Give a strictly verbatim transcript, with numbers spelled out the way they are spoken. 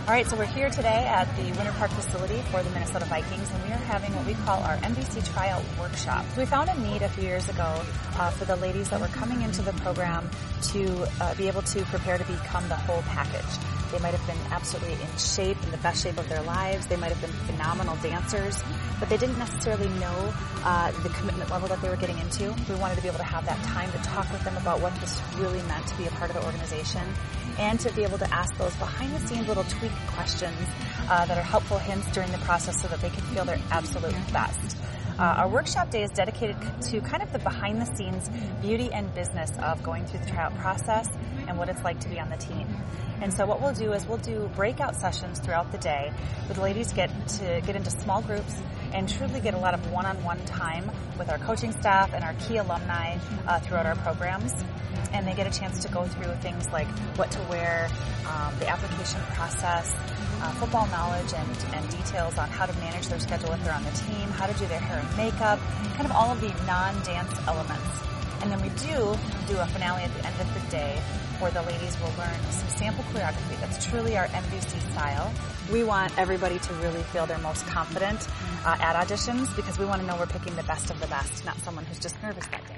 All right, so we're here today at the Winter Park facility for the Minnesota Vikings, and we are having what we call our M V C tryout workshop. We found a need a few years ago uh, for the ladies that were coming into the program to uh, be able to prepare to become the whole package. They might have been absolutely in shape, in the best shape of their lives. They might have been phenomenal dancers, but they didn't necessarily know uh, the commitment level that they were getting into. We wanted to be able to have that time to talk with them about what this really meant to be a part of the organization, and to be able to ask those behind-the-scenes little tweak questions uh, that are helpful hints during the process so that they can feel their absolute best. Uh, our workshop day is dedicated to kind of the behind-the-scenes beauty and business of going through the tryout process and what it's like to be on the team. And so what we'll do is we'll do breakout sessions throughout the day where the ladies get to get into small groups and truly get a lot of one-on-one time with our coaching staff and our key alumni uh, throughout our programs. And they get a chance to go through things like what to wear, um, the application process, uh, football knowledge and, and details on how to manage their schedule if they're on the team, how to do their hair and makeup, kind of all of the non-dance elements. And then we do do a finale at the end of the day where the ladies will learn some sample choreography that's truly our M V C style. We want everybody to really feel their most confident uh, at auditions because we want to know we're picking the best of the best, not someone who's just nervous that day.